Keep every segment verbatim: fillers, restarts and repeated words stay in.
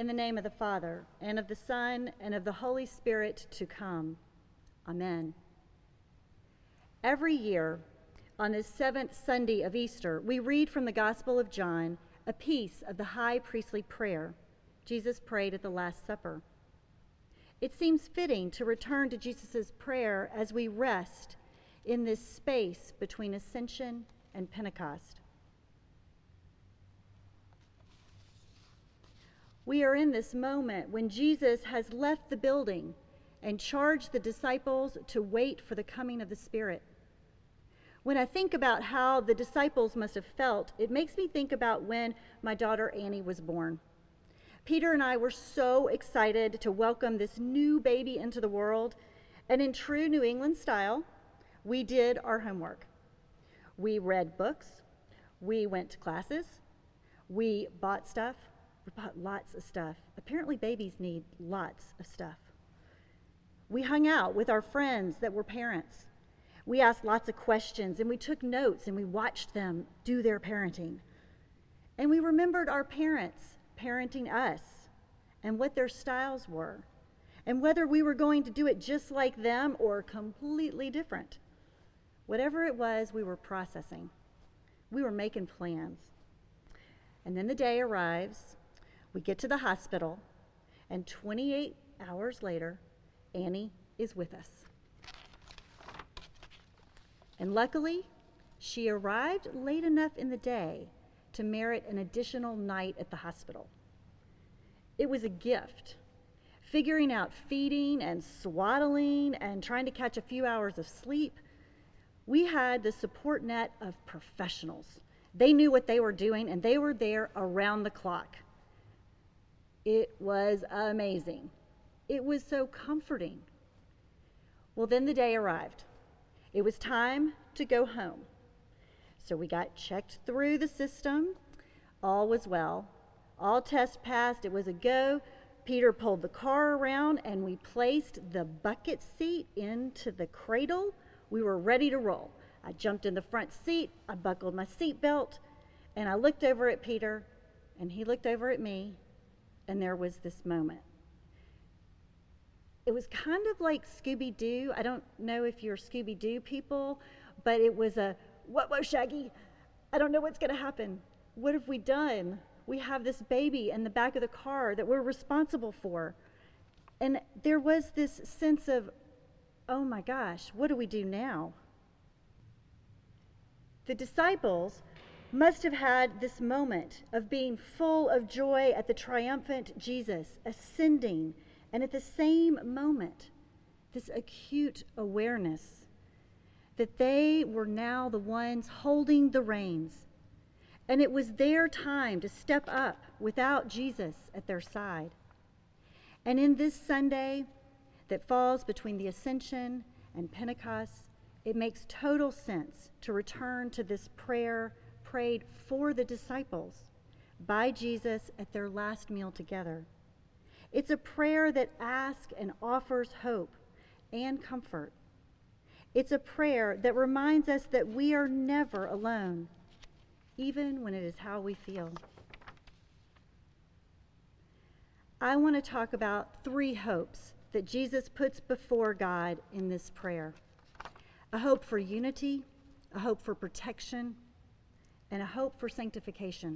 In the name of the Father, and of the Son, and of the Holy Spirit to come. Amen. Every year, on the seventh Sunday of Easter, we read from the Gospel of John a piece of the high priestly prayer Jesus prayed at the Last Supper. It seems fitting to return to Jesus' prayer as we rest in this space between Ascension and Pentecost. We are in this moment when Jesus has left the building and charged the disciples to wait for the coming of the Spirit. When I think about how the disciples must have felt, it makes me think about when my daughter Annie was born. Peter and I were so excited to welcome this new baby into the world, and in true New England style, we did our homework. We read books, we went to classes, we bought stuff, we bought lots of stuff. Apparently babies need lots of stuff. We hung out with our friends that were parents. We asked lots of questions, and we took notes, and we watched them do their parenting. And we remembered our parents parenting us and what their styles were, and whether we were going to do it just like them or completely different. Whatever it was, we were processing. We were making plans. And then the day arrives. We get to the hospital, and twenty-eight hours later, Annie is with us. And luckily, she arrived late enough in the day to merit an additional night at the hospital. It was a gift. Figuring out feeding and swaddling and trying to catch a few hours of sleep, we had the support net of professionals. They knew what they were doing, and they were there around the clock. It was amazing. It was so comforting. Well, then the day arrived. It was time to go home. So we got checked through the system. All was well. All tests passed. It was a go. Peter pulled the car around, and we placed the bucket seat into the cradle. We were ready to roll. I jumped in the front seat. I buckled my seatbelt, and I looked over at Peter, and he looked over at me, and there was this moment. It was kind of like Scooby-Doo. I don't know if you're Scooby-Doo people, but it was a, what, what, Shaggy? I don't know what's going to happen. What have we done? We have this baby in the back of the car that we're responsible for. And there was this sense of, oh my gosh, what do we do now? The disciples must have had this moment of being full of joy at the triumphant Jesus ascending, and at the same moment, this acute awareness that they were now the ones holding the reins, and it was their time to step up without Jesus at their side. And in this Sunday that falls between the Ascension and Pentecost, it makes total sense to return to this prayer prayed for the disciples by Jesus at their last meal together. It's a prayer that asks and offers hope and comfort. It's a prayer that reminds us that we are never alone, even when it is how we feel. I want to talk about three hopes that Jesus puts before God in this prayer. A hope for unity, a hope for protection, and a hope for sanctification.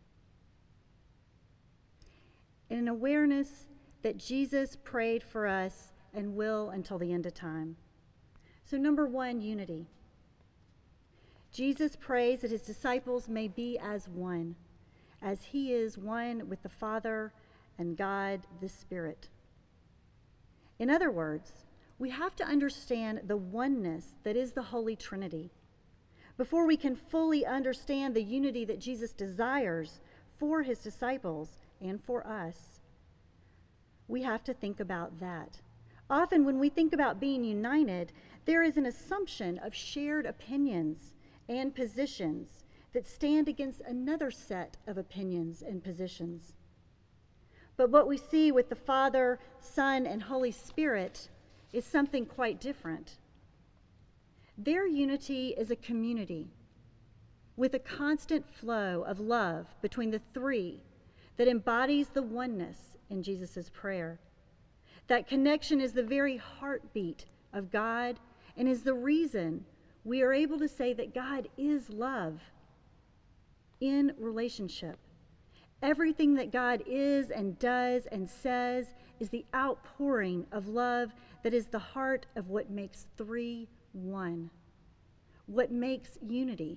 And an awareness that Jesus prayed for us and will until the end of time. So number one, unity. Jesus prays that his disciples may be as one, as he is one with the Father and God the Spirit. In other words, we have to understand the oneness that is the Holy Trinity before we can fully understand the unity that Jesus desires for his disciples and for us. We have to think about that. Often when we think about being united, there is an assumption of shared opinions and positions that stand against another set of opinions and positions. But what we see with the Father, Son, and Holy Spirit is something quite different. Their unity is a community with a constant flow of love between the three that embodies the oneness in Jesus' prayer. That connection is the very heartbeat of God and is the reason we are able to say that God is love in relationship. Everything that God is and does and says is the outpouring of love that is the heart of what makes three one, what makes unity.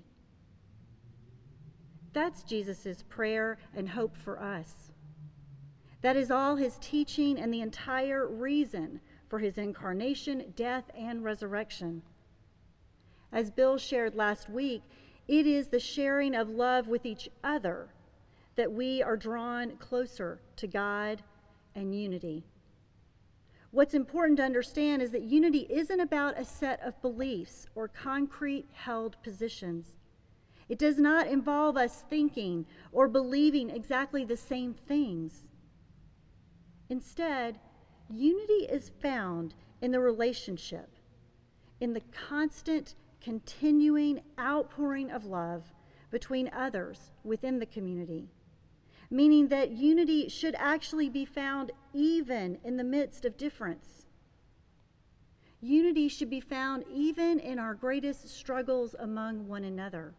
That's Jesus' prayer and hope for us. That is all his teaching and the entire reason for his incarnation, death, and resurrection. As Bill shared last week, it is the sharing of love with each other that we are drawn closer to God and unity. What's important to understand is that unity isn't about a set of beliefs or concrete held positions. It does not involve us thinking or believing exactly the same things. Instead, unity is found in the relationship, in the constant, continuing outpouring of love between others within the community, meaning that unity should actually be found even in the midst of difference. Unity should be found even in our greatest struggles among one another.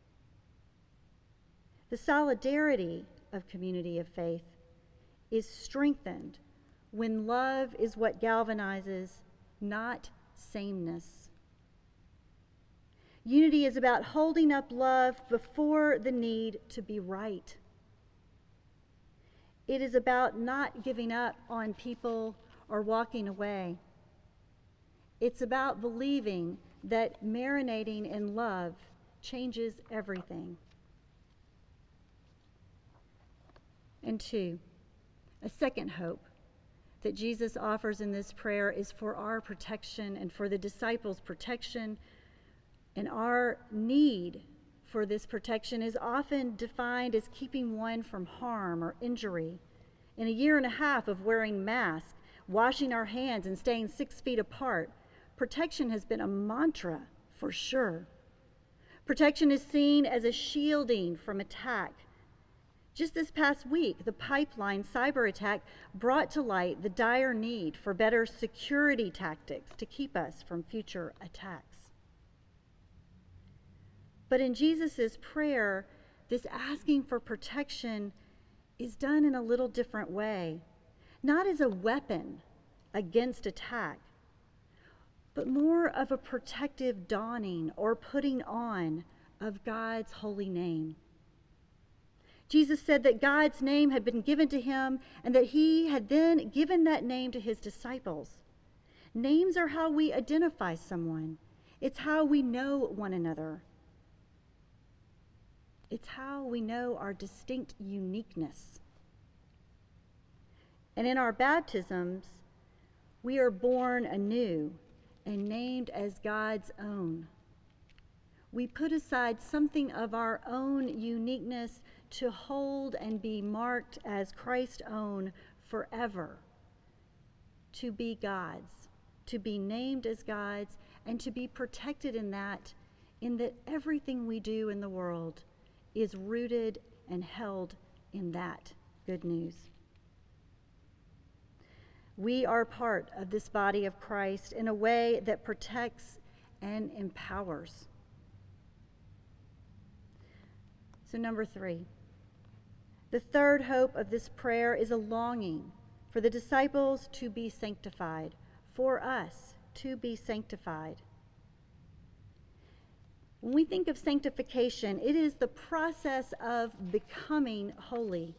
The solidarity of community of faith is strengthened when love is what galvanizes, not sameness. Unity is about holding up love before the need to be right. It is about not giving up on people or walking away. It's about believing that marinating in love changes everything. And two, a second hope that Jesus offers in this prayer is for our protection and for the disciples' protection. And our need for this protection is often defined as keeping one from harm or injury. In a year and a half of wearing masks, washing our hands, and staying six feet apart, protection has been a mantra for sure. Protection is seen as a shielding from attack. Just this past week, the Pipeline cyber attack brought to light the dire need for better security tactics to keep us from future attacks. But in Jesus' prayer, this asking for protection is done in a little different way, not as a weapon against attack, but more of a protective donning or putting on of God's holy name. Jesus said that God's name had been given to him and that he had then given that name to his disciples. Names are how we identify someone. It's how we know one another. It's how we know our distinct uniqueness. And in our baptisms, we are born anew and named as God's own. We put aside something of our own uniqueness to hold and be marked as Christ's own forever, to be God's, to be named as God's, and to be protected in that, in that everything we do in the world is rooted and held in that good news. We are part of this body of Christ in a way that protects and empowers. So number three, the third hope of this prayer is a longing for the disciples to be sanctified, for us to be sanctified. When we think of sanctification, it is the process of becoming holy.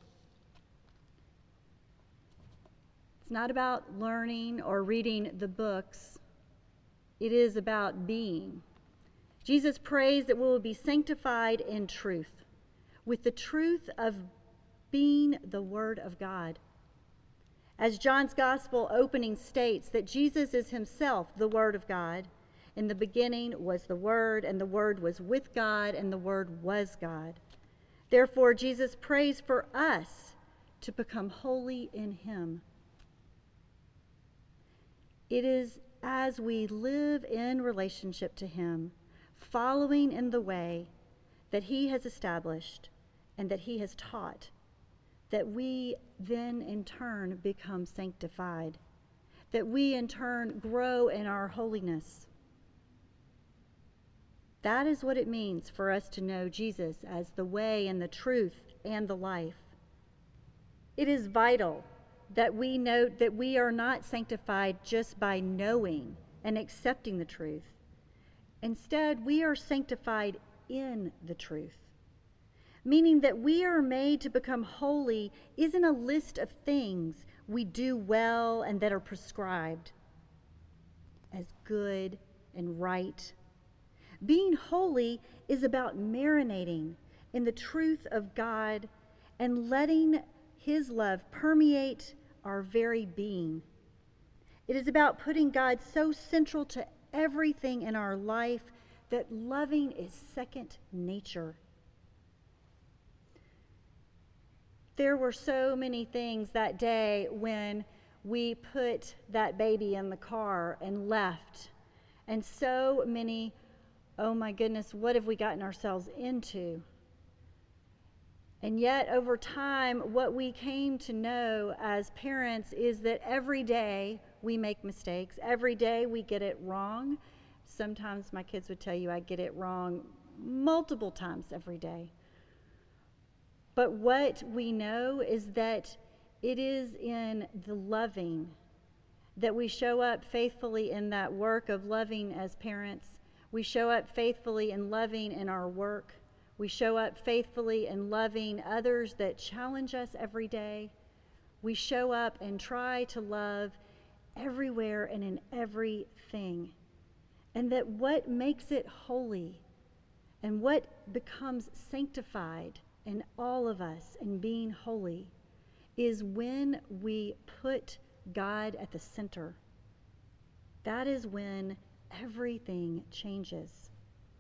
It's not about learning or reading the books. It is about being. Jesus prays that we will be sanctified in truth, with the truth of being the Word of God. As John's Gospel opening states that Jesus is himself the Word of God. In the beginning was the Word, and the Word was with God, and the Word was God. Therefore, Jesus prays for us to become holy in him. It is as we live in relationship to him, following in the way that he has established and that he has taught, that we then in turn become sanctified, that we in turn grow in our holiness. That is what it means for us to know Jesus as the way and the truth and the life. It is vital that we note that we are not sanctified just by knowing and accepting the truth. Instead, we are sanctified in the truth, meaning that we are made to become holy isn't a list of things we do well and that are prescribed as good and right. Being holy is about marinating in the truth of God and letting His love permeate our very being. It is about putting God so central to everything in our life that loving is second nature. There were so many things that day when we put that baby in the car and left, and so many, oh my goodness, what have we gotten ourselves into? And yet, over time, what we came to know as parents is that every day we make mistakes. Every day we get it wrong. Sometimes my kids would tell you I get it wrong multiple times every day. But what we know is that it is in the loving that we show up faithfully in that work of loving as parents. We show up faithfully in loving in our work. We show up faithfully in loving others that challenge us every day. We show up and try to love everywhere and in everything. And that what makes it holy and what becomes sanctified in all of us and being holy is when we put God at the center. That is when everything changes.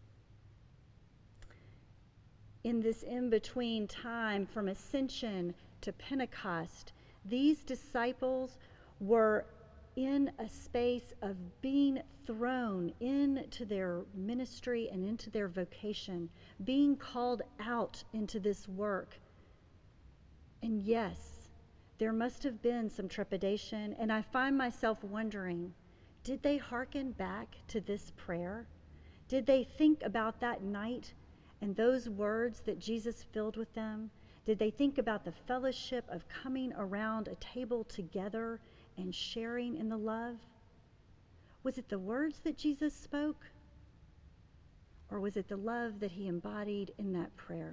In this in-between time from Ascension to Pentecost, these disciples were in a space of being thrown into their ministry and into their vocation, being called out into this work. And yes, there must have been some trepidation, and I find myself wondering, did they hearken back to this prayer? Did they think about that night and those words that Jesus filled with them? Did they think about the fellowship of coming around a table together and sharing in the love? Was it the words that Jesus spoke? Or was it the love that he embodied in that prayer?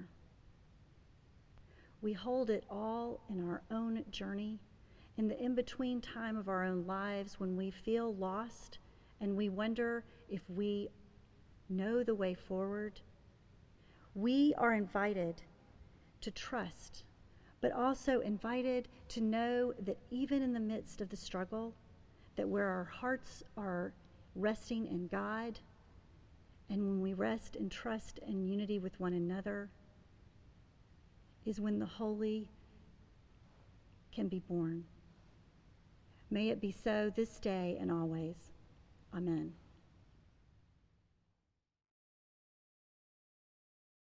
We hold it all in our own journey, in the in-between time of our own lives when we feel lost and we wonder if we know the way forward. We are invited to trust, but also invited to know that even in the midst of the struggle, that where our hearts are resting in God, and when we rest and trust in unity with one another, is when the holy can be born. May it be so this day and always. Amen.